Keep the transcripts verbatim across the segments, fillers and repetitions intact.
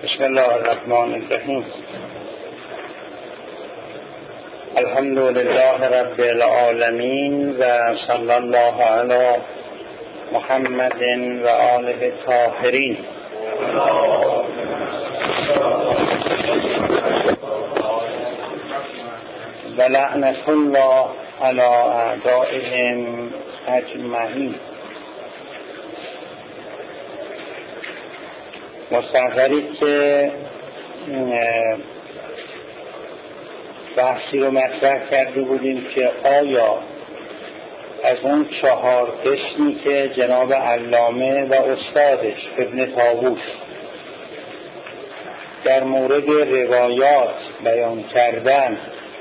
بسم الله الرحمن الرحیم. الحمد لله رب العالمین و صلی الله علی محمد و آله الطاهرین. و لعنت الله علی اعدائهم اجمعین. مستقری که بحثی رو مطرح کرده بودیم که آیا از اون چهار قسمی که جناب علامه و استادش ابن طاووس در مورد روایات بیان کردن،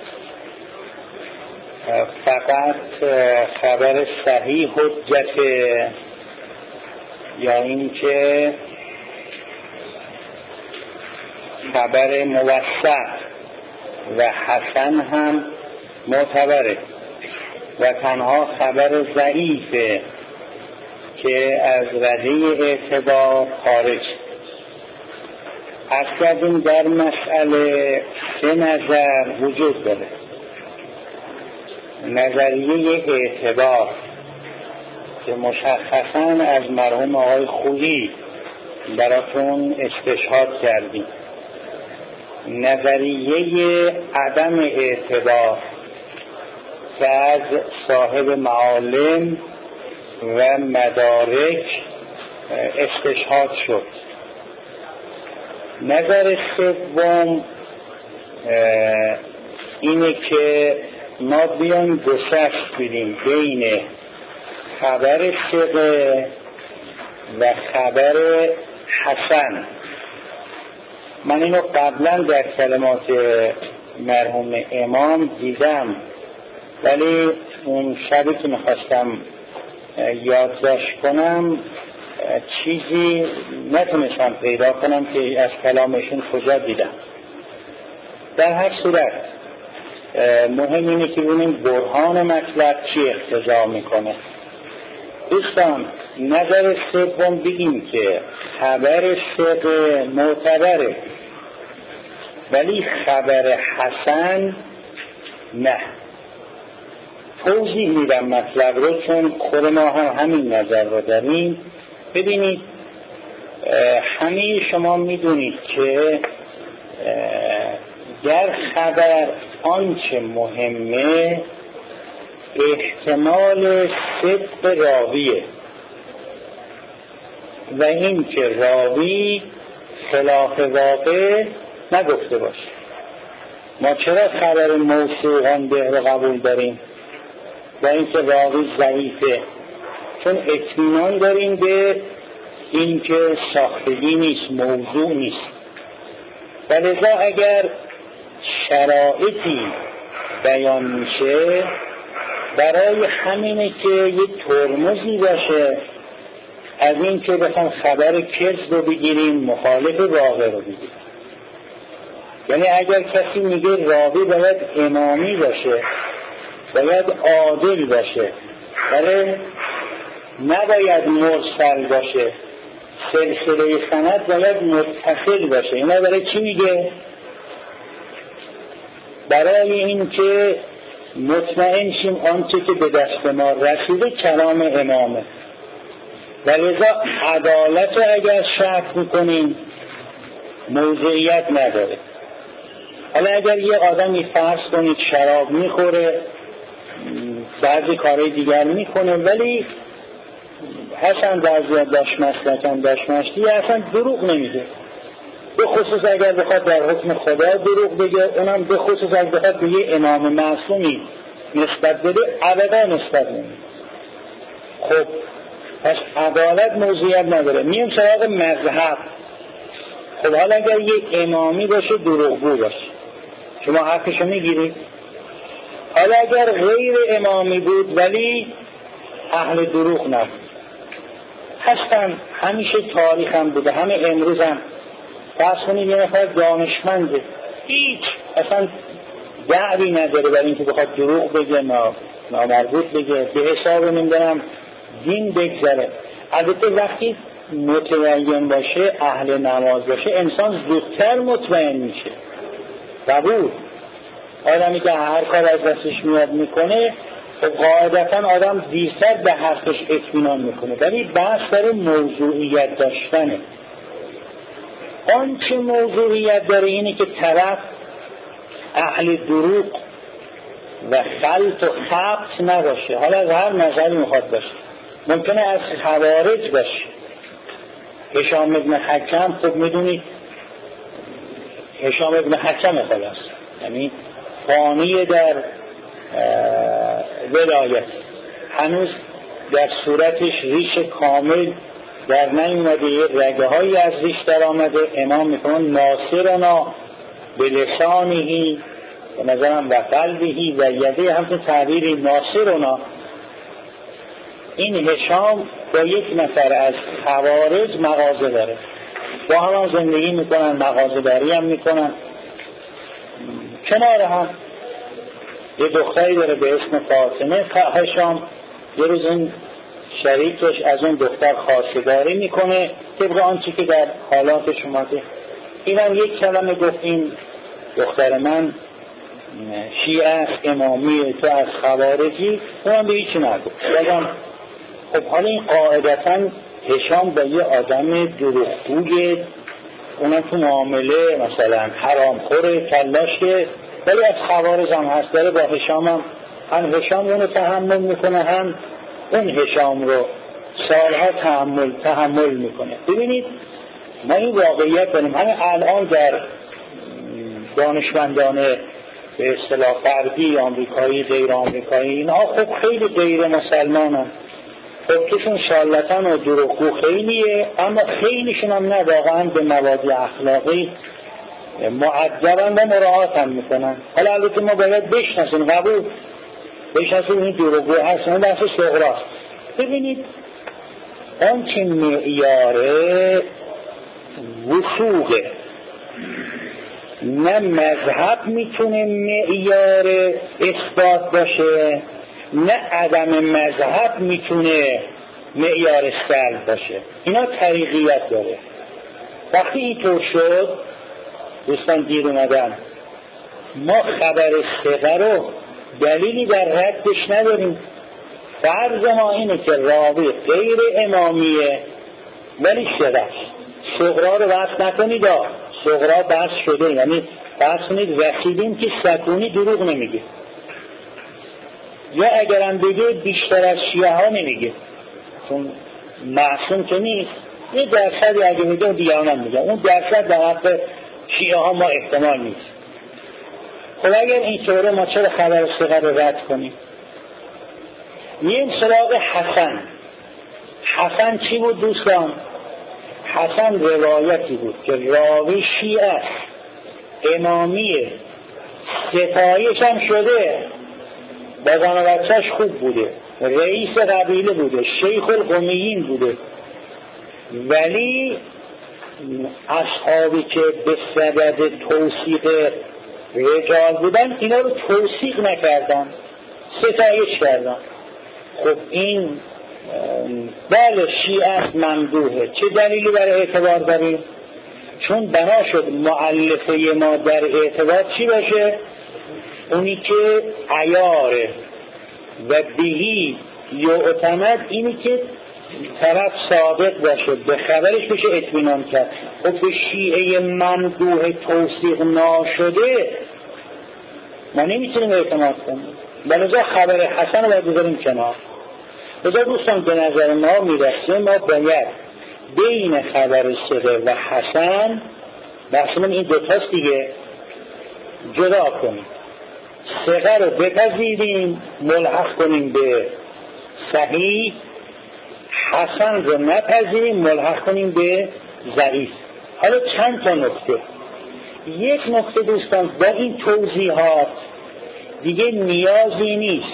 فقط خبر صحیح حجته یا این که خبر موثق و حسن هم معتبره و تنها خبر ضعیفه که از رده اعتبار خارج. اصلا در مسئله سه نظر وجود داره. نظریه اعتبار که مشخصاً از مرحوم آقای خویی براتون استشهاد کردیم. نظریه عدم اعتبار که از صاحب معالم و مدارک استشهاد شد. نظر سوم اینه که ما بیان گسست بدیم بین خبر ثقه و خبر حسن. من اینو قبلا در کلمات مرحوم امام دیدم، ولی اون شبی که میخواستم یادداشت کنم چیزی نتونستم پیدا کنم که از کلامشون کجا دیدم. در هر صورت مهم اینه که ببینیم برهان مطلب چی اقتضا میکنه. دوستان، نظر سوم بگیم که خبر ثقه معتبره ولی خبر حسن نه. توضیح میدم مطلب رو چون خود ما هم همین نظر رو داریم. ببینید، همه شما میدونید که در خبر آنچه مهمه احتمال صدق راویه و این که راوی خلاف واقع نگفته باشه. ما چرا خبر موثوقان به رو قبول داریم و این که راوی ضعیفه؟ چون اطمینان داریم به این که ساختگی نیست، موضوع نیست. و لذا اگر شرایطی بیان میشه برای همینه که یک ترمزی باشه از این که بخوام خبر کذب رو بگیریم، مخالف واقع رو بگیریم. یعنی اگر کسی میگه راوی باید امامی باشه، باید عادل باشه، ولی نباید مرسل باشه، سلسله سند باید متصل باشه، اینا برای چی میگه؟ برای این که مطمئن شیم آنچه که به دست ما رسیده کلام امامه. و لذا عدالت رو اگر شرط میکنیم موضوعیت نداره. حالا اگر یه آدمی فرض کنید شراب میخوره، بعضی کارهای دیگر میکنه، ولی حسن بعضی داشت مسلکن داشت مشتی اصلا دروغ نمیگه، به خصوص اگر بخواد در حکم خدا دروغ بگه، اونم به خصوص اگر بخواد به یه امام معصومی نسبت بده ابدا نسبت نمیده. خب پس عدالت موضوعیت نداره. میم سراغ مذهب. خب حالا اگر یک امامی باشه دروغگو باشه، شما حقشو میگیرید؟ حالا اگر غیر امامی بود ولی اهل دروغ نبود، هستن همیشه تاریخ هم بوده، همه امروز هم. فرض کنید یه نفر دانشمنده، هیچ اصلا دعوی نداره برای اینکه بخواد دروغ بگه، نامربوط بگه، به حساب نمیدونم دین بگذره. البته وقتی متعین باشه، اهل نماز باشه، انسان زودتر مطمئن میشه. قبول. آدمی که هر کار از دستش میاد میکنه، خب قاعدتا آدم دیرتر به حرفش اطمینان میکنه. ولی بحث داره موضوعیت داشتنه. آنچه موضوعیت داره اینه که طرف اهل دروغ و خلط و خبط نباشه. حالا از هر نظری میخواد باشه. ممکنه از خوارج باشه. هشام ابن حکم، خب میدونید هشام ابن حکم خلاص، یعنی فانی در ولایت، هنوز در صورتش ریش کامل در نیومده، یه رگه هایی از ریش در آمده. امام میکنن ناصرنا به لسانهی به نظرم و قلبهی و یده، همچون تعبیری ناصرنا. این هشام با یک نفر از خوارج مغازه داره، با هم زندگی میکنن، مغازه داری هم میکنن کنار هم. یه دختری داره به اسم فاطمه. هشام یه روز این شریکش از اون دختر خواستگاری میکنه طبق آنچه که در حالاتش اومده. اینم یک کلمه گفت این دختر من شیعه است، امامی، تو از خوارجی. اونم به هیچی نگفت. بگم خب حالا این قاعدتا هشام با یه آدم دروغگوی، اونم تو معامله مثلا حرامخوره، کلاشه، ولی از خوارج هم هست، داره با هشام هم هم هشام اونو تحمل میکنه، هم اون هشام رو سالها تحمل تحمل میکنه. ببینید ما این واقعیت داریم. همین الان در دانشمندان به اصطلاح غربی، آمریکایی، غیر آمریکایی، اینها خب خیلی غیر مسلمان هم، خب توشون شالتن و دروغگو خیلیه، اما خیلیشون هم نه واقعا به مبادی اخلاقی معدبن و مراعات هم میکنن. حالا البته ما باید بشناسیم، قبول بشناسیم این دروغگو هست، اون بحث صغراست. ببینید آن که معیاره وثوقه، نه مذهب میتونه معیار اثبات باشه، نه عدم مذهب میتونه معیار سلب باشه. اینا طریقیت داره. وقتی اینطور شد دوستان دیر اومدن، ما خبر ثقه رو دلیلی در ردش نداریم. فرض ما اینه که راوی غیر امامیه ولی ثقه. صغرا رو بحث نکنید، صغرا بحث شده، یعنی بحث کنید رسیدیم که سکونی دروغ نمیگه، یا اگرم بگه بیشتر از شیعه ها نمیگه، چون معصوم که نیست. یه درصدی اگه میگه دیگران میگه، اون درصد در حق شیعه ها ما احتمال نیست. خب اگر اینطوره ما چرا خبر ثقه رو رد کنیم؟ یه سراغ حسن. حسن چی بود دوستان؟ حسن روایتی بود که راوی شیعه است، امامیه، ستایش هم شده، با زن و بچه‌اش خوب بوده، رئیس قبیله بوده، شیخ القمیین بوده، ولی اصحابی که به صدد توثیق رجال بودن اینا رو توثیق نکردن، ستایش کردن. خب این بله شیعه است، ممدوحه. چه دلیلی برای اعتبار داریم؟ چون بنا شد مؤلفه ما در اعتبار چی باشه؟ اونی که عیاره و بهی یعتمد، اینی که طرف صادق باشه، به خبرش بشه اطمینان کرد. خب به شیعه ممدوح توثیق ناشده ما نمیتونیم اعتماد کنیم، بلکه خبر حسن رو باید بذاریم کنار. بذار دوستان به نظر ما میرسه ما باید بین خبر ثقه و حسن، بحثمون این دوتاست دیگه، جدا کنیم. ثقه رو بپذیریم ملحق کنیم به صحیح، حسن رو نپذیریم ملحق کنیم به ضعیف. حالا چند تا نکته. یک نکته دوستان، با این توضیحات دیگه نیازی نیست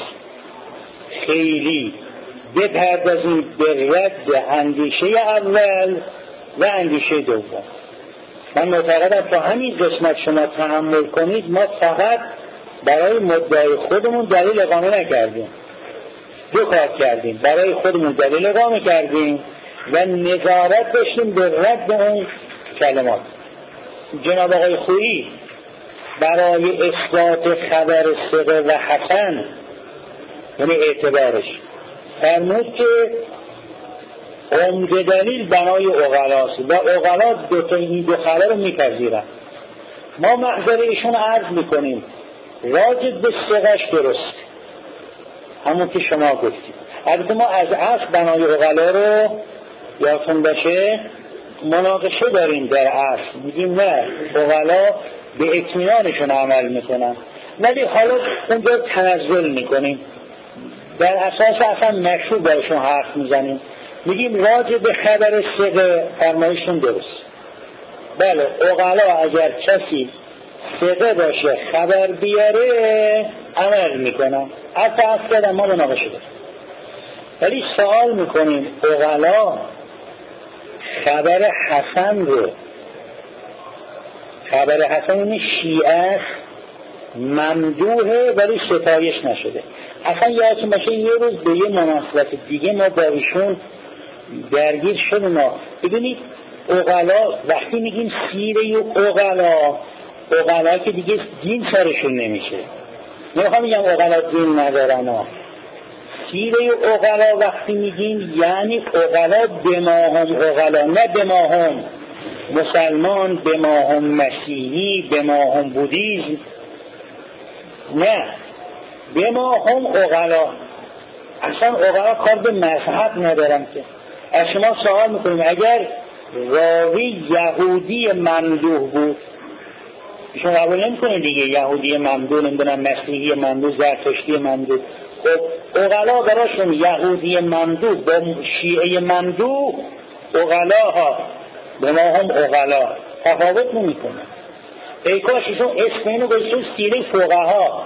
خیلی بپردازید به رد اندیشه اول و اندیشه دوم. من معتقدم تا همین قسمت شما تحمل کنید، ما فقط برای مدعای خودمون دلیل اقامه نکردیم، دو کار کردیم. برای خودمون دلیل اقامه کردیم و نظارت داشتیم به رد اون کلمات. جناب آقای خویی برای اثبات خبر ثقه و حسن، یعنی اعتبارش، فرمود که عمده دلیل بنای عقلاست و عقلا دو تا این دو خبر رو میپذیرن. ما محضر ایشون عرض میکنیم راجع به ثقه‌اش درست همون که شما گفتید. البته ما از اصل بنای عقلا رو یادتون باشه مناقشه داریم در اصل، میگیم نه عقلا به اطمینانشون عمل میکنن، ولی حالا اونجا تنزل میکنیم، در اساس اصلا مشروع برشون حرف میزنیم، میگیم راجع به خبر ثقه فرمایشون درست. بله عقلا اگر کسی ثقه باشه خبر بیاره عمل میکنن، حتی اصلا ما مناقشه داریم. ولی سوال میکنیم عقلا خبر حسن رو، خبر حسن این شیعه است ممدوحه ولی ستایش نشده. اصلا یادتون باشه یه روز به یه مناسبت دیگه ما با ایشون درگیر شدیم. ما ببینید عقلا وقتی میگیم سیره و عقلا، عقلا که دیگه دین سرشون نمیشه، نمیخوام میگم عقلا دین ندارن ها. سیره و عقلا وقتی میگیم یعنی عقلا بماهم عقلا، نه بماهم مسلمان، بماهم مسیحی، بماهم بودیزم، نه بماهم عقلا. اصلا عقلا کار به مذهب ندارم که. از شما سوال میکنیم اگر راوی یهودی ممدوح بود، ایشون قبول نمیکنه دیگه یهودی ممدوح، نمیدونم مسیحی ممدوح، زرتشتی ممدوح. خب عقلا براشون یهودی ممدوح با شیعه ممدوح عقلا ها به ما هم عقلا تفاوت نمیکنه. ای کاش ایشون اسم اینو گذاشتن سیره فقها.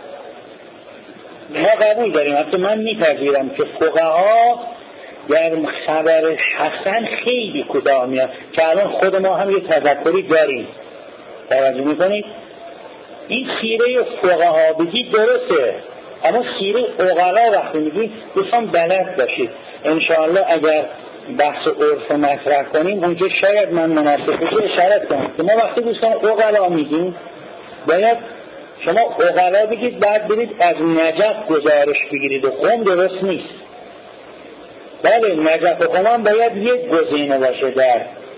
ما قبول داریم، حتی من میپذیرم که فقها در خبر حسن خیلی کوتاه میاد که الان خود ما هم یه تذکری داریم. توجه میکنید؟ این سیره فقها بگید درسته، اما سیره عقلا وقتی میگید دوستان بلد باشید. انشاءالله اگر بحث عرف مطرح کنیم اونجا شاید من مناسب بشه اشارت کنم که ما وقتی دوستان عقلا میگیم باید شما عقلا بگید بعد برید از نجف گزارش بگیرید و قم درست نیست. بله نجف و قم هم باید یک گزینه باشه در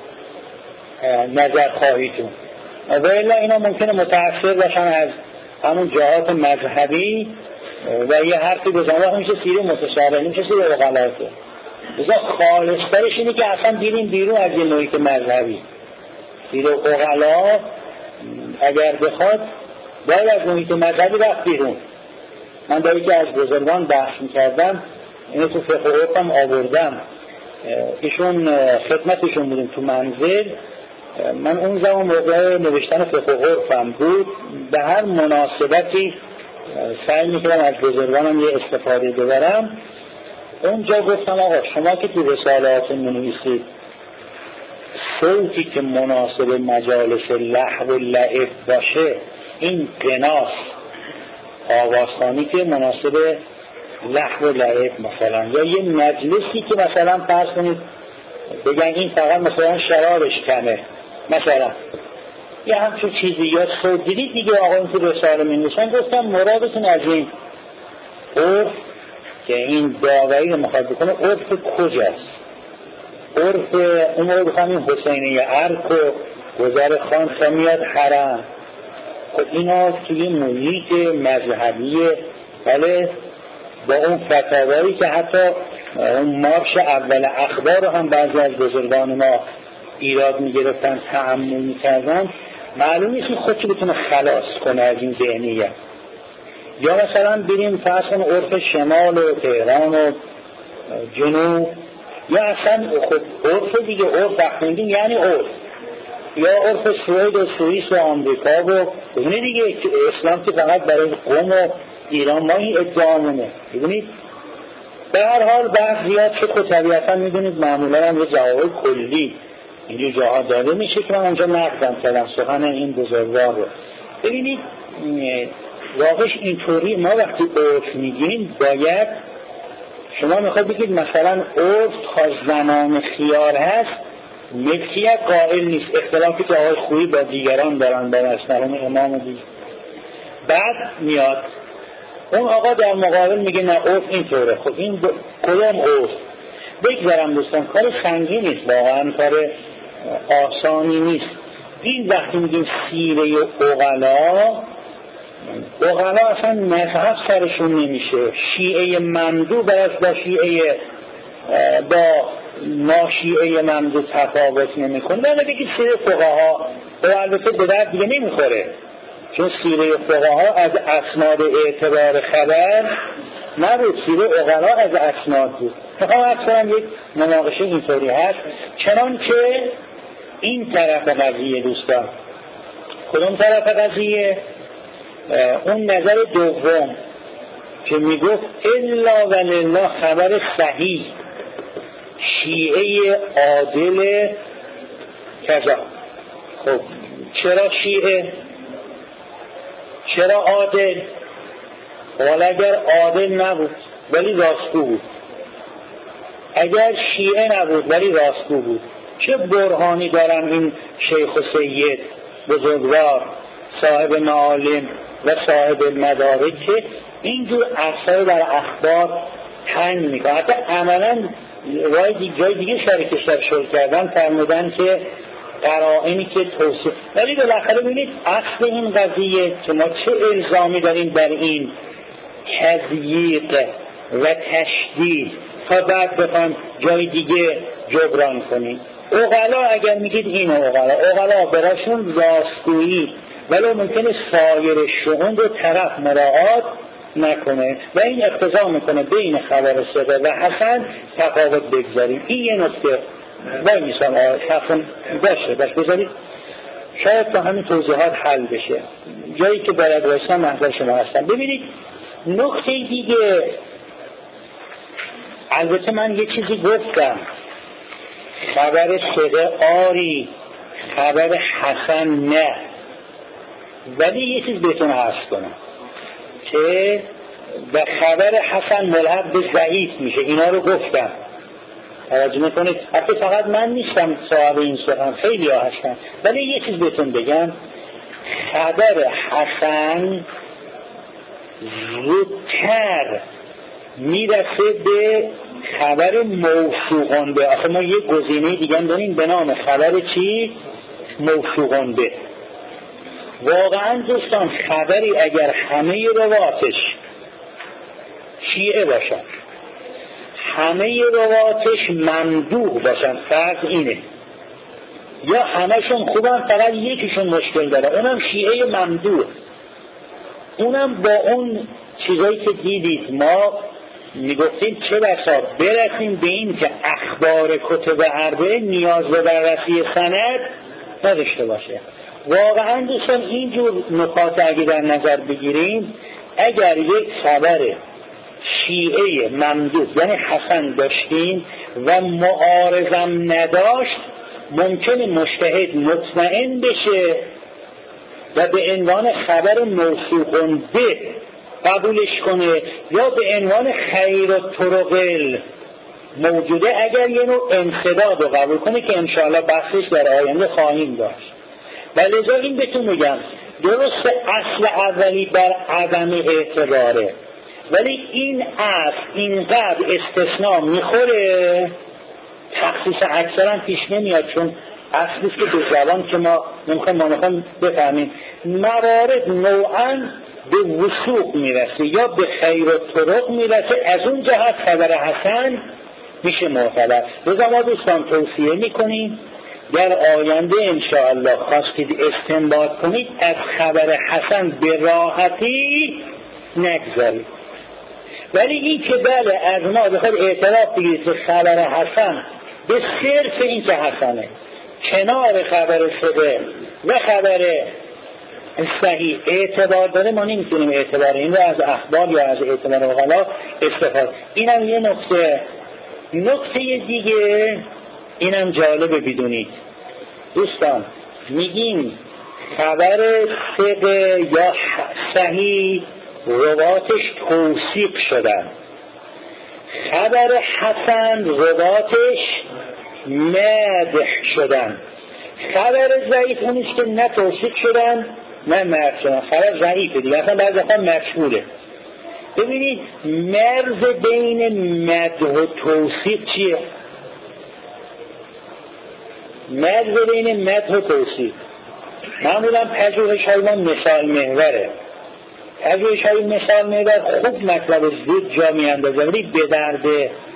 نظر خواهیتون، و الا اینا ممکنه متأثر باشن از همون جهات مذهبی و یه حرفی بزنه میشه سیره متشابه، نمیشه سیره عقلاته. بذار خالصترش اینه که اصلا بیریم بیرون از یه محیط مذهبی. سیره عقلا اگر بخواد باید از محیط مذهبی رفت بیرون. من داری که از بزرگان بحث میکردم اینو تو فقه عرفم آوردم، ایشون خدمتشون بودیم تو منزل، من اون زمان موقع نوشتن فقه عرفم بود، به هر مناسبتی سعی میکردم از بزرگانم یه استفاده ببرم. اونجا گفتم آقا شما که تو رسالات منویسید صوتی که مناسب مجالس لهو و لعب باشه این قناس، آوازخوانی که مناسب لهو و لعب مثلا، یا یه مجلسی که مثلا فرض کنید بگن این فقط مثلا شرابش کمه مثلا یه همچون چیزی، یا صوت دیدید دیگه آقا این تو رساله منویسن. گفتم مرادتون از این عرف که این داوری رو مخاطب بکنه عرف کجاست؟ عرف اون رو بخوام این حسینه ارک و گذر خان خمیاد حرم، خب اینا توی محیط مذهبیه، بله با اون فتاوایی که حتی اون مارش اول اخبار رو هم بعضی از بزرگان ما ایراد میگرفتن تأمل میکردن، معلوم نیست که خودشو بتونه خلاص کنه از این ذهنیت. یا مثلا بریم فرض کن عرف شمال و تهران و جنوب، یا اصلا خود عرف دیگه، عرف وقتی میگیم یعنی عرف، یا عرف سوئد و سوئیس و آمریکا و ببینید دیگه اسلام که فقط برای قوم و ایران ما این ادعامونه. ببینید به هر حال بحث زیاد شد، خود طبیعتا میدونید معمولا هم یه جواب کلی اینجور جاها داده میشه که من اونجا نقدم کردم سخن این بزرگوار رو. ببینید واقعش اینطوری ما وقتی عرف میگیم باید شما میخواد بگید مثلا عرف تا زمان خیار هست ملکیت قائل نیست، اختلافی که آقای خویی با دیگران دارن با مسئله امام دیگه. بعد میاد اون آقا در مقابل میگه نه عرف اینطوره. خب این ب... کدام عرف؟ بگذارم دوستان کار سنگین نیست، واقعا کار آسانی نیست. این وقتی میگیم سیره اغلا، اغلا اصلا مذهب سرشون نمیشه. شیعه ممدو برای با شیعه با ناشیعه ممدو تفاوت نمیکنه. نه بگید سیره فقها و البته به درد دیگه نمیخوره، چون سیره فقها از اسناد اعتبار خبر نبود، سیره اغلا از اسناد بود. میخوام اصلا یک مناقشه اینطوری هست، چنان که این طرف قضیه دوستان. کدوم طرف قضیه؟ اون نظر دوم که میگفت الا ولله خبر صحیح شیعه عادل کذا. خب چرا شیعه؟ چرا عادل؟ ولی اگر عادل نبود ولی راستگو بود، اگر شیعه نبود ولی راستگو بود، چه برهانی دارن این شیخ و سید بزرگوار صاحب معالم و صاحب مدارک که اینجور اثر در اخبار تنگ میکنه. حتی عملا جای دیگه شرکش در شروع کردن فرمودن که قرائنی که توصیف، ولی بالاخره ببینید اصل این قضیه که ما چه الزامی داریم در این تضییق و تشدید تا بعد بخوایم جای دیگه جبران کنیم. اغلا اگر میگید این اغلا اغلا براشون راستگویی، ولی ممکنه سایر شؤون رو طرف مراعات نکنه و این اقتضا میکنه بین خبر ثقه و حسن تفاوت بگذاریم. این یه نکته وای میسان حسن باشه باشه بذارید، شاید تا همین توضیحات حل بشه. جایی که باید بایستم محضر شما هستم. ببینید نکته دیگه، البته من یه چیزی گفتم، خبر ثقه آری خبر حسن نه، ولی یه چیز بهتون عرض کنم که و خبر حسن ملحق به ضعیف میشه. اینا رو گفتم، توجه میکنید. حتی فقط من نیستم صاحب این سخن، خیلی ها هستن، ولی یه چیز بهتون بگم، خبر حسن زودتر میرسه به خبر موثوقان به. آخه ما یه گزینه دیگه داریم به نام خبر چی؟ موثوقان به. واقعا دوستان خبری اگر همه رواتش شیعه باشن، همه رواتش ممدوح باشن، فرض اینه، یا همشون خوبن فقط یکیشون مشکل داره، اونم شیعه ممدوح، اونم با اون چیزایی که دیدید ما میگفتیم چه بسا برسیم به این که اخبار کتب اربعه نیاز به بررسی سند نداشته باشه. واقعا دوستان اینجور نکات اگه در نظر بگیریم، اگر یک خبر شیعه ممدوح یعنی حسن داشتیم و معارضم نداشت، ممکنه مجتهد مطمئن بشه و به عنوان خبر موثوق به قبولش کنه، یا به عنوان خیر و طرقل موجوده اگر یه نوع انسداد رو قبول کنه که انشاءالله بحثش در آینده خواهیم داشت. ولذا این بهتون میگم درست اصل اولی بر عدم اعتباره، ولی این اصل اینقدر استثناء میخوره تخصیص اکثرا پیش نمیاد، چون اصلیست که به زبان که ما نمیخوایم ما نمیخوایم بفهمیم موارد نوعا به وثوق میرسه یا به خیر و طرق میرسه، از اون جهت خبر حسن میشه معتبر. لذا ما دوستان توصیه میکنیم در آینده انشاءالله خواستید استنباط کنید از خبر حسن به راحتی نگذارید، ولی این که بله از ما بخواد اعتراف بگیرید که خبر حسن به صرف این که حسنه کنار خبر ثقه و خبر صحیح اعتبار داره، ما نمیتونیم اعتبار این رو از اخبار یا از اعتبار اغلا استفاده. اینم یه نکته. نکته دیگه اینم جالبه بدونید دوستان، میگیم خبر ثقه یا صحیح رواتش توثیق شدن، خبر حسن رواتش مدح شدن. خبر ضعیف اونیست که نه توصیف شدن نه مدح شدن، خبر ضعیفه دیگه، اصلا بعضی وقتا مجهوله. ببینید مرز بین مدح و توصیف چیه؟ مرز بین مدح و توصیف معمولا پژوهش‌های ما مثال محوره. پژوهش‌های مثال محور خوب مطلب زود جا میاندازه ولی به درد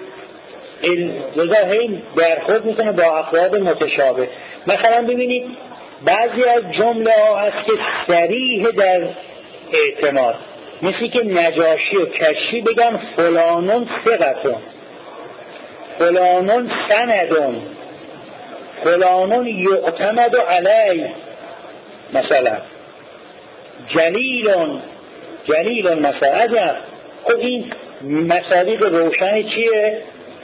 لذا هی برخورد میکنه با افراد متشابه. مثلا ببینید بعضی از جمله ها هست که صریح در اعتماد، مثل که نجاشی و کشی بگن فلانون ثقتون، فلانون سندون، فلانون یعتمد علی، مثلا جلیلون جلیلون مثلا. عجب، خب این مصادیق روشن چیه؟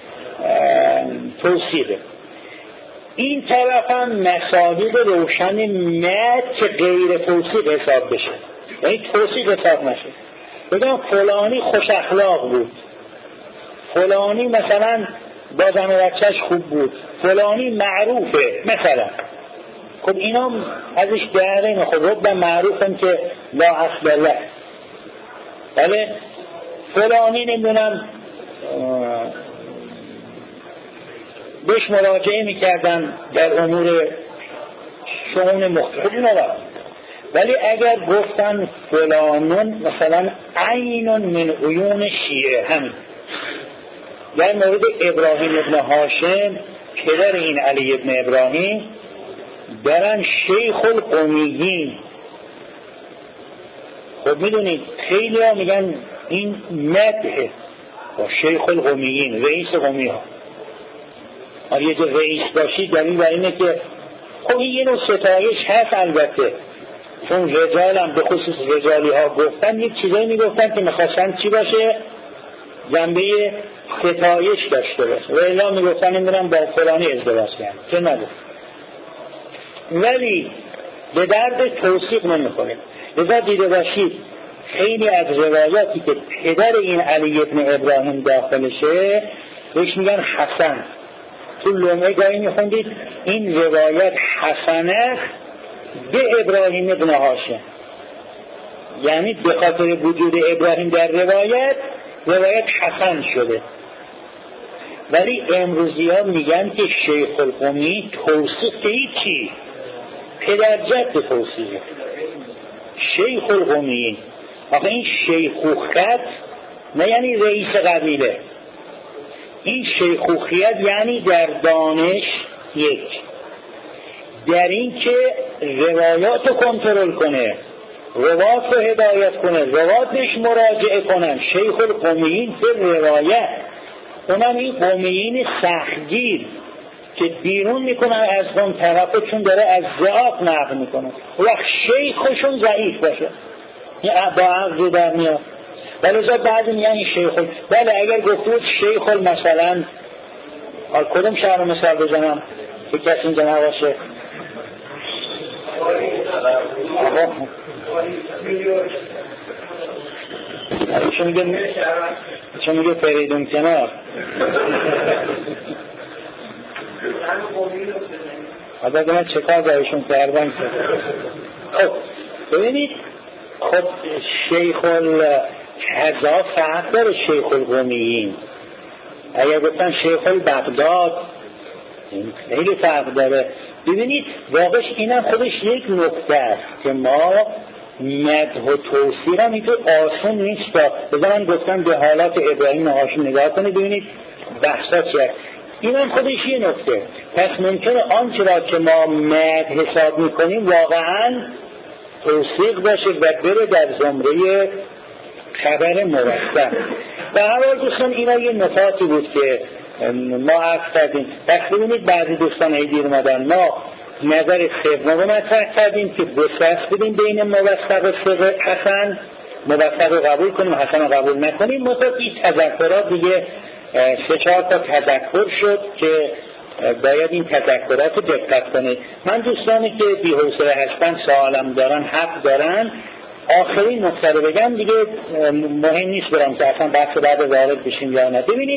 توصیفه. این طرف هم مصادیق روشن مد که غیر توصیف حساب بشه، یعنی توصیف حساب نشه. بگم فلانی خوش اخلاق بود، فلانی مثلا با زن و بچه‌اش خوب بود، فلانی معروفه مثلا. خب اینا ازش داره، خب رب معروفن که لا اصل له. بله فلانی نمیدونم بهش مراجعه میکردن در امور شؤون مختلف اینا، ولی اگر گفتن فلانون مثلا عینون من عیون شیعه، همین در مورد ابراهیم ابن هاشم پدر این علی ابن ابراهیم برن شیخ القمیین. خب میدونید خیلی ها میگن این مدحه با شیخ القمیین، رئیس قمی ها. اگه یه رئیس باشی دلیل بر اینه که خب این یه نوع ستایش هست البته، چون رجال هم به خصوص رجالی ها گفتن یک چیزایی میگفتن که میخواستن چی باشه؟ جنبه ستایش داشته باشه. و الا میگفتن نمیدونم با فلانی ازدواج کردن، چه نگفت، ولی به درد توصیف نمیخوره. لذا دیده باشید خیلی از روایاتی که پدر این علی ابن ابراهیم داخلشه بهش میگن حسن. تو لومه گاهی میخوندید این روایت حسنه به ابراهیم ابن هاشم، یعنی به خاطر وجود ابراهیم در روایت روایت حسن شده. ولی امروزی ها میگن که شیخ القمی توصیف که هیچی، پدر جد توصیفه شیخ القمی. آخه این شیخوخت نه یعنی رئیس قبیله، این شیخوخیت یعنی در دانش یک، در این که روایات رو کنترل کنه، روایات رو هدایت کنه، روایات بهش مراجعه کنن. شیخ القمیین به روایت، اونم این قمیین سختگیر که بیرون میکنن از اون طرف چون داره از ضعاف نقل میکنه، وقت شیخشون ضعیف باشه با عقل در میاد. ولی ازا بعد میگن این شیخ. بله اگر گفتود شیخ مثلا حال کدوم شهر رو مثال بزنم که کسی اینجا نباشه؟ چون میگه چون میگه فریدون کنار حالا بنا چه کار دارشون کردن که خب ببینید. خب شیخ الحضا فرق داره شیخ القمیین. اگر گفتن شیخ البغداد خیلی فرق داره. ببینید واقعش اینم خودش یک نکته است که ما مدح و توصیف هم اینطور آسون نیست. بذارم گفتم به حالات ابراهیم هاشم نگاه کنید ببینید بحثا چیه. اینم خودش یه نکته. پس ممکنه آنچه را که ما مدح حساب میکنیم واقعا توصیف باشه و بره در زمره خبر موثق. و هر حال دوستان اینا یه نکاتی بود که ما عرض کردیم. پس ببینید بعضی دوستان ایدیر مدن ما نظر سوم رو مطرح کردیم که بسرس بدیم بین موثق و حسن، موثق رو قبول کنیم حسن رو قبول نکنیم. مطلب این تذکرات دیگه سه چهار تا تذکر شد که باید این تذکرات رو دقت کنید. من دوستانی که بی‌حوصله هستن سوالم دارن حق دارن آخرین نکته رو بگم دیگه، مهم نیست برام که اصلا بحث بعد وارد بشیم یا نه. ببینید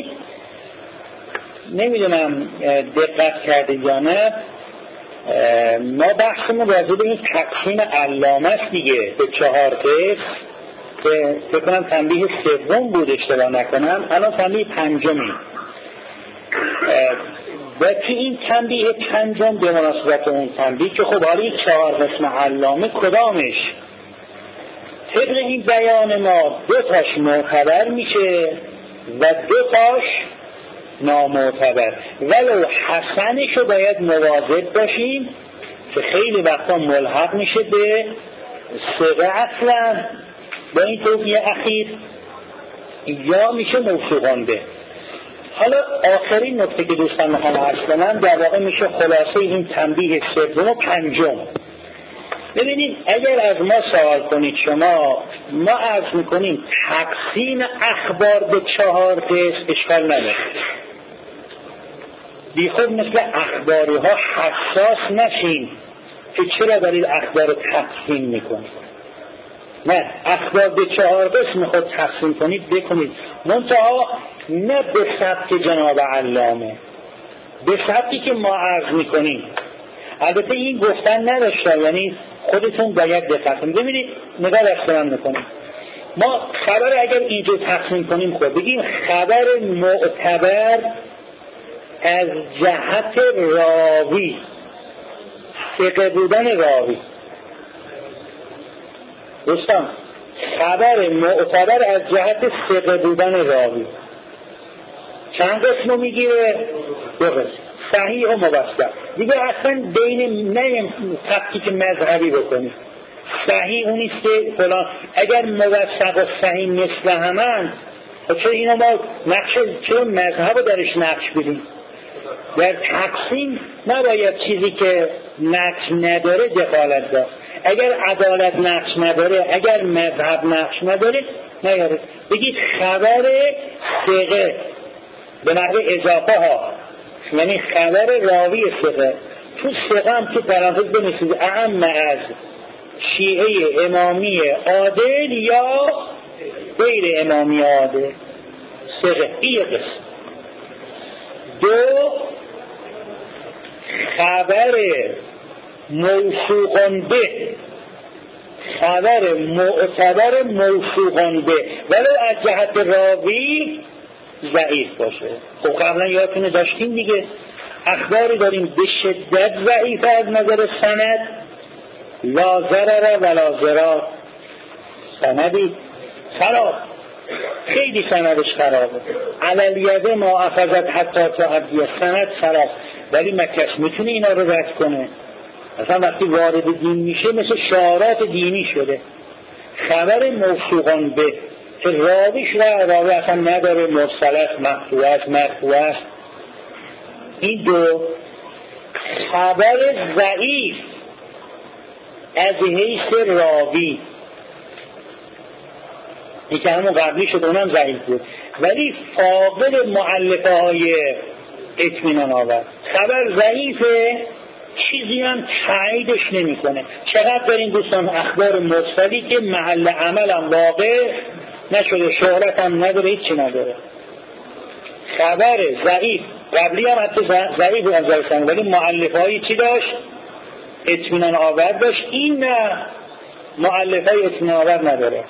نمیدونم دقت کردید یا نه، ما بحثمون راجع به این تقسیم علامه است دیگه به چهار قسم که فکر کنم تنبیه سوم بود اشتباه نکنم، الان تنبیه پنجمی. و توی این تنبیه پنجم به مناسبت اون تنبیه که خب حالا این چهار قسم علامه کدامش طبق این بیان ما دو تاش معتبر میشه و دو تاش نامعتبر، ولو حسنشو باید مواظب باشیم که خیلی وقتا ملحق میشه به ثقه اصلا با این توضیح اخیر، یا میشه موثوقان به. حالا آخرین نکته که دوستان میخوام عرض کنم در واقع میشه خلاصه این تنبیه سوم و پنجم. ببینید اگر از ما سوال کنید شما، ما عرض میکنیم تقسیم اخبار به چهار قسم اشکال نداره، بی خود مثل اخباری ها حساس نشین که چرا دارید اخبار رو تقسیم میکنید. نه، اخبار به چهار قسم خود تقسیم کنید بکنید، منتها نه به سبک جناب علامه، به سبکی که ما عرض میکنیم. البته این گفتن نداشته، یعنی خودتون باید دقت کنید. ببینید نگاه دستان میکنیم، ما خبر اگر اینجا تقسیم کنیم خود بگیم خبر معتبر از جهت راوی، ثقه بودن راوی. دوستان خبر معتبر از جهت ثقه بودن راوی چند قسمو میگیره؟ دو قسم، صحیح و موثق. دیگه اصلا بین نه تفکیک مذهبی بکنید، صحیح اونیست که فلان، اگر موثق و صحیح مثل همن چرا اینا ما نقش چرا مذهب رو درش نقش بدیم؟ در تقسیم نباید چیزی که نقش نداره دخالت دار. اگر عدالت نقش نداره، اگر مذهب نقش نداره نیاره. بگید خبر ثقه به نحو اضافه ها، یعنی خبر راوی ثقه. تو ثقه هم تو پرانتز بنویسید اعم از شیعه امامی عادل یا غیر امامی عادل ثقه. این قسم. دو، خبر موثوقان به، خبر معتبر موثوقان به ولو از جهت راوی ضعیف باشه. خب قبلا یادتونه داشتیم دیگه، اخباری داریم به شدت ضعیف از نظر سند، لا ضرر ولا ضرار، سندی خراب، خیلی سندش خرابه، علالیده ما افضت حتی تا عبدی سند خراب، ولی مکس میتونه اینا رو رد کنه. اصلا وقتی وارد دین میشه مثل شعارات دینی شده. خبر موثوقان به که راویش را راوی اصلا نداره، مرسل است، مقطوع است، مرفوع است. این دو. خبر ضعیف از حیث راوی، این که همون قبلی شد اونم ضعیف بود ولی فاقد مؤلفه های اطمینان آور. خبر ضعیفه، چیزی هم تاییدش نمی کنه. چقدر دارین دوستان اخبار مرسلی که محل عمل هم واقع نشده، شهرت هم نداره، هیچی نداره. خبر ضعیف قبلی هم حتی ضعیف هم ضعیفن ولی مؤلفه هایی چی داشت؟ اطمینان آور داشت. این نه، مؤلفه های اطمینان آور نداره.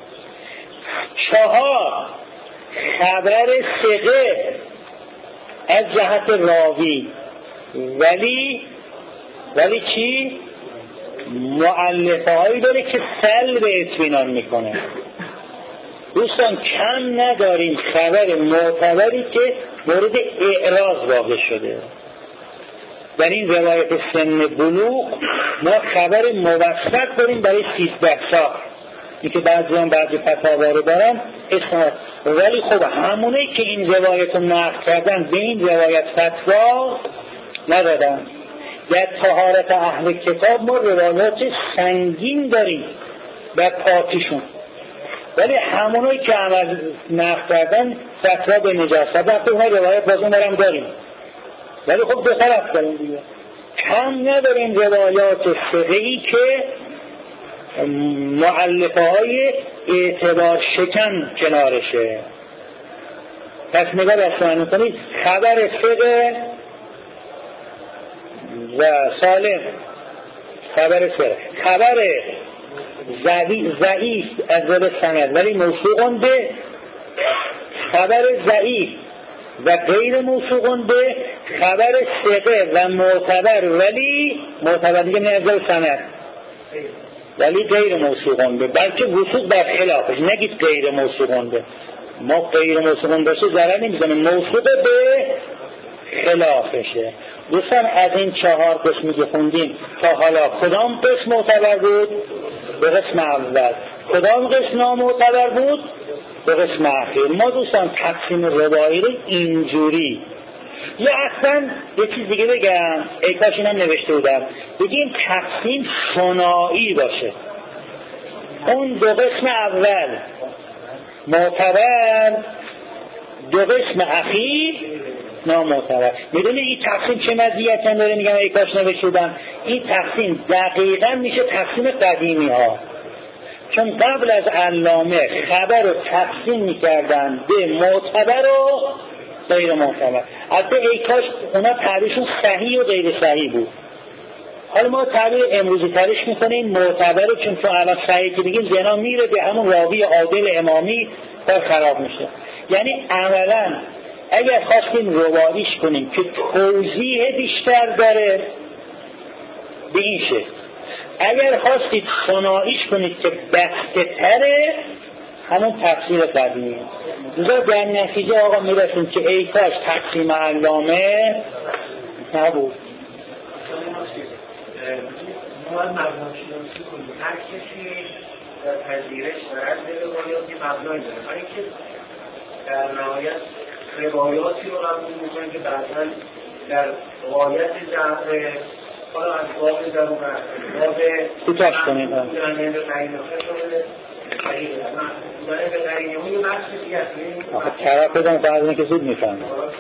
چهار، خبر ثقه از جهت راوی ولی ولی چی؟ مؤلفه هایی داره که سلب اطمینان میکنه. دوستان کم نداریم خبر معتبری که مورد اعراض واقع شده. در این روایت سن بلوغ ما خبر موثق داریم برای سیزده سال، این که بعضی هم بعضی فتاوا رو دارن اسمات، ولی خب همونه که این روایت رو نقل کردن به این روایت فتوا ندادن. در طهارت اهل کتاب ما روایات سنگین داریم در پاکیشون، ولی همونایی که عمل نقل کردن فتوا به نجاست، وقتی اونها روایت بازون دارم داریم ولی خب دو طرف داریم دیگه. کم نداریم روایات ثقه‌ای که مؤلفه های اعتبار شکن کنارشه. پس نگاه دستان میکنید خبر فقه و سالم، خبر فقه، خبر ضعیف از نظر سند ولی موثوق به، خبر ضعیف و غیر موثوق به، خبر ثقه و معتبر ولی معتبر دیگه نه از نظر سند ولی غیر موثوق به، بلکه وثوق بر خلافش، نگید غیر موثوق به. ما غیر موثوق باشه ضرر نمیزنه، موثوق به خلافشه. دوستان از این چهار قسمی که خوندیم تا حالا کدام قسم معتبر بود؟ به قسم اول. کدام قسم نامعتبر بود؟ به قسم اخیر. ما دوستان تقسیم روایی رو اینجوری، یا اصلا یه چیز دیگه بگم، ای کاش اینم نوشته بودم، بگیم تقسیم ثنایی باشه. اون دو قسم اول معتبر، دو قسم اخیر نامعتبر. میدونی این تقسیم چه مزیتی داره؟ میگم ای کاش نوشته بودم. این تقسیم دقیقاً میشه تقسیم قدیمی ها، چون قبل از علامه خبر رو تقسیم میکردن به معتبر و غیر معتبر. البته ای کاش اونا تعریفشون صحیح و غیر صحیح بود. حالا ما تعبیر امروزی ترش میکنیم معتبر، چون تو الان صحیح که بگیم ذهن میره به همون راوی عادل امامی و خراب میشه. یعنی عملا اگر خواستیم روایش کنیم که توضیح بیشتر داره به این شکل، اگر خواستید ثناییش کنید که بسته تره همون تفسیر قدیمی. لذا در نتیجه آقا میرسیم که ای کاش تقسیم علامه نبود. باید مبناشناسی کنیم. هر کسی در پذیرش دارد به روایات یه مبنایی داره، برای که در نهایت روایاتی رو قبول میکنیم که بعضا در روایت ضعف حالا از باب در اون باب کوتاش کنید بودن به قرینه بودن به قرینه های بحث دیگه هست. آخه طرف بدن بعضی که زود میفهمه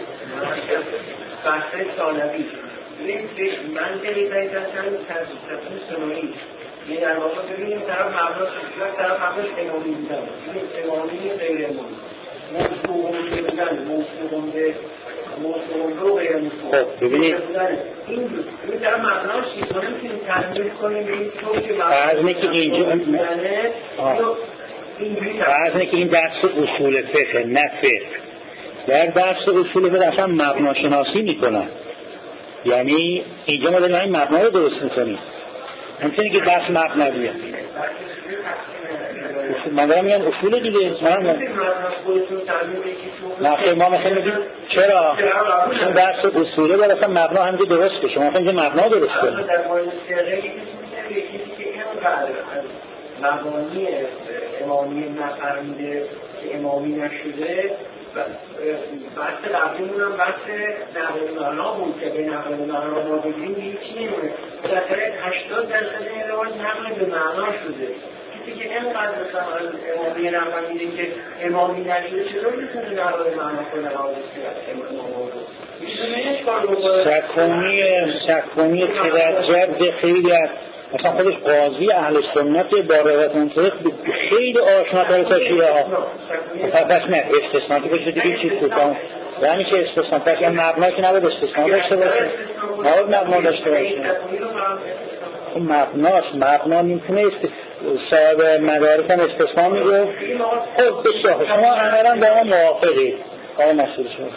بحث ثانوی ببینید منطقی تایید هستن تصمیم ثنایی، یعنی در واقع ببینیم طرف مبناش شد، طرف مبناش امامی بودن، امامی غیر امامی، موضوعون به بودن، موضوعون به موضوعون رو غیر موضوع. خب ببینید این طرف مبناش چیز ما نمیتونیم تنبیل کنیم به این طور که فرض که اینجا فرض که این درس اصول فقه نه فقه، در درس اصول فقه اصلا مبناشناسی میکنن، یعنی اینجا ما داریم این مبنا رو درست میکنیم، همچنین که درس مبنویه. من دارم میگم اصول دیگه. نه خیلی ما مثلا میگیم چرا؟ چون درس اصوله باید اصلا مبنا همینجا درست بشه، ما اینجا مبنا درست کنیم. مبانی امامی نفرمیده که امامی نشده، بحث قبلیمون هم بحث نقل معنا بود که به نقل معنا ما بگیم هیچ نمونه. بالاخره هشتاد درصد این روایت نقل به معنا شده. کسی که اینقدر مثلا امامی نفرمیده که امامی نشده چطور میتونه نقل به معنا کنه سکونی سکونی ترجب خیلی از مثلا خودش قاضی اهل سنت با روایت منطق خیلی آشناتر تا شیعه ها. پس نه استثناء که بشه دیگه چیز بکنم و همیشه استثناء پس این مبنا که نباید استثناء داشته باشه، نباید مبنا داشته باشه. مبناست، مبنا نمیتونه صاحب مدارک هم استثناء میگه. خب بسیار شما عملا با ما موافقید آقای مسئول شما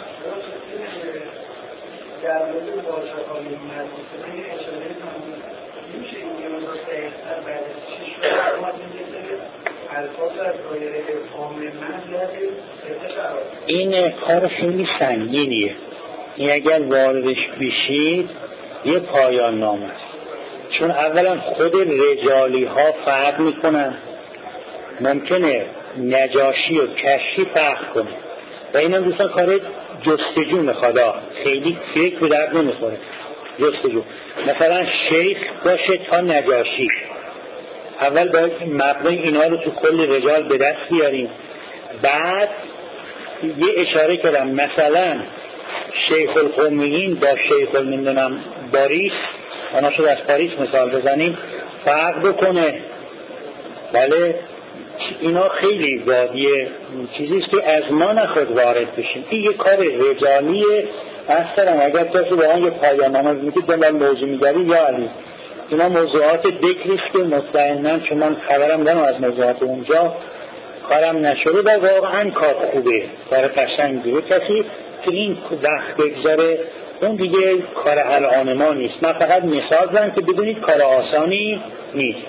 در مورد باشقالی مدرسه اشاره کنید میشه این رو بهتر بعد از چی شد ما میگیم الفاظ از دایره کامل مطلب این کار خیلی سنگینیه. این اگر واردش بشید یه پایان نامه است، چون اولا خود رجالی ها فرق میکنن، ممکنه نجاشی و کشی فرق کنه و این هم دوستان کار جستجو میخواد، خیلی فکر به درد نمیخوره جستجو. مثلا شیخ باشه تا نجاشی، اول باید مبنای اینا رو تو کل رجال به دست بیاریم، بعد یه اشاره کردم مثلا شیخ القومیین با شیخ المندونم باریس، آنا شد از پاریس مثال بزنیم، فرق بکنه بله اینا خیلی وادی چیزیست که از ما نخود وارد بشیم. این یه کار رجالیه. اصلا اگر کسی واقعا یه پایان نامه میگه دنبال موضوع میگری یا علی اینا موضوعات ذکریست که مطمئناً چون من خبرم دارم از موضوعات اونجا کارم نشده و واقعا کار خوبه، کار قشنگیه. کسی که این وقت بگذاره اون دیگه کار الان ما نیست. من فقط مثال زدم که بدونید کار آسانی نیست.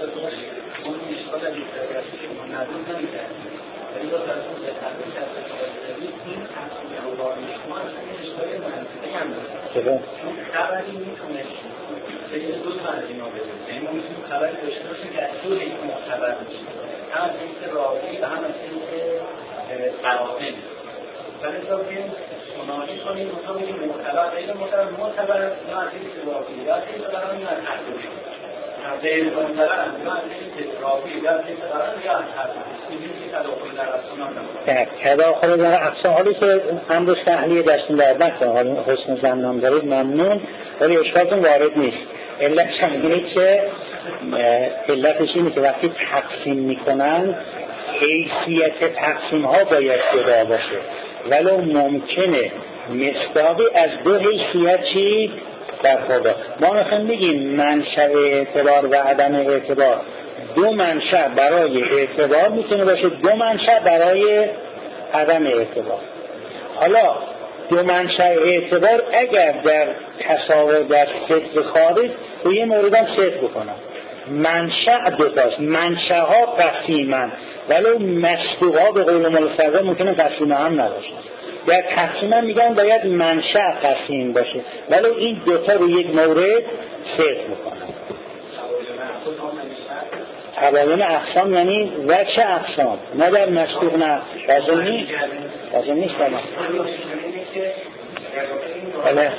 چرا؟ خبری میتونه به دو تا از اینا بزنه. یعنی ما میتونیم خبری داشته باشیم که از دو حیث معتبر میشه، هم از حیث راوی و هم از حیث قرائن. ولی تا بگیم مناقشه کنیم مثلا بگیم معتبر غیر معتبر معتبر نه از حیث راوی یا از حیث قرائن یا از هر دو. غیر معتبر نه از حیث راوی یا از حیث قرائن یا از هر دو. می‌بینید که تداخل در افسانه در تداخل در افسانه حالی که امر تحلیل دستون در نکنه، حالی حسن زنان دارید ممنون، ولی اشکالتون وارد نیست. علتش اینه که علتش اینه که وقتی تقسیم میکنن حیثیت تقسیم ها باید جدا باشه، ولو ممکنه مصداقی از دو حیثیت چی برخورد. ما مثلا میگیم منشأ اعتبار و عدم اعتبار. دو منشأ برای اعتبار میتونه باشه، دو منشأ برای عدم اعتبار. حالا دو منشأ اعتبار اگر در تصاور در صدق خارج و یه مورد هم صدق بکنم منشأ دوتاست، منشأها قسیمن ولو مصدوقها به قول ملفظه ممکنه قسیم هم نباشن. در تقسیم میگن باید منشأ قسیم باشه ولو این دوتا رو یک مورد صدق بکنن. تباین اقسام یعنی وجه اقسام نه در مصدوق نه لازم نیست لازم نیست بنا بله.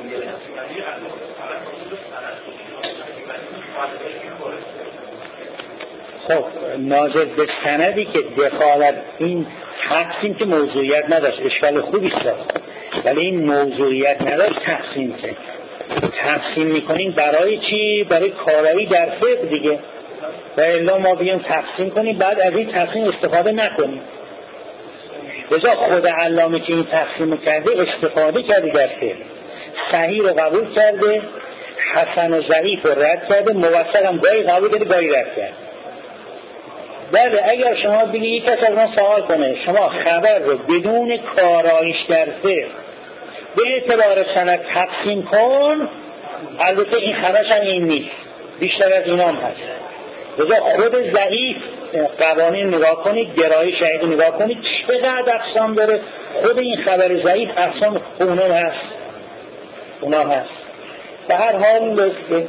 خب ناظر به سندی که دخالت این تقسیم که موضوعیت نداشت اشکال خوبی است، ولی این موضوعیت نداشت تقسیم که تقسیم میکنیم برای چی؟ برای کارایی در فقه دیگه. و الا ما بیان تقسیم کنیم بعد از این تقسیم استفاده نکنیم. لذا خود علامه که این تقسیم کرده استفاده کرده در فقه، صحیح رو قبول کرده، حسن و ضعیف رو رد کرده، موثق هم گاهی قبول کرده گاهی رد کرده. بله اگر شما بگید یک کس از ما سوال کنه شما خبر رو بدون کارایش در فقه به اعتبار سند تقسیم کن، البته این خبرش هم این نیست، بیشتر از اینا هم هست. لذا خود ضعیف قوانین نگاه کنید، گرایش شهید نگاه کنید چقدر اقسام داره. خود این خبر ضعیف اقسام اونا هست اونا هست به هر حال.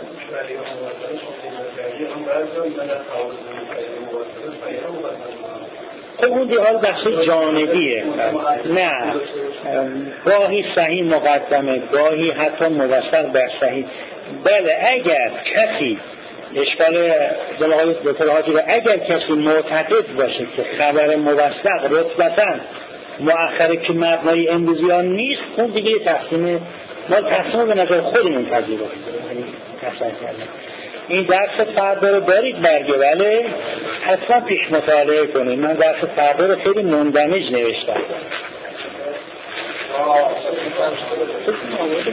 خب اون دیگه حال بخش جانبیه. نه گاهی صحیح مقدمه گاهی حتی موثق بر صحیح. بله اگر کسی اشکال جلوهای دکتر حاجی و اگر کسی معتقد باشه که خبر موثق رتبتاً مؤخره که مبنای امروزیان نیست، اون دیگه تقسیم ما تقسیم به نظر خودمون پذیرفت. این درس فردا رو دارید برگه بله حتما پیش مطالعه کنید. من درس فردا رو خیلی مندمج نوشتم.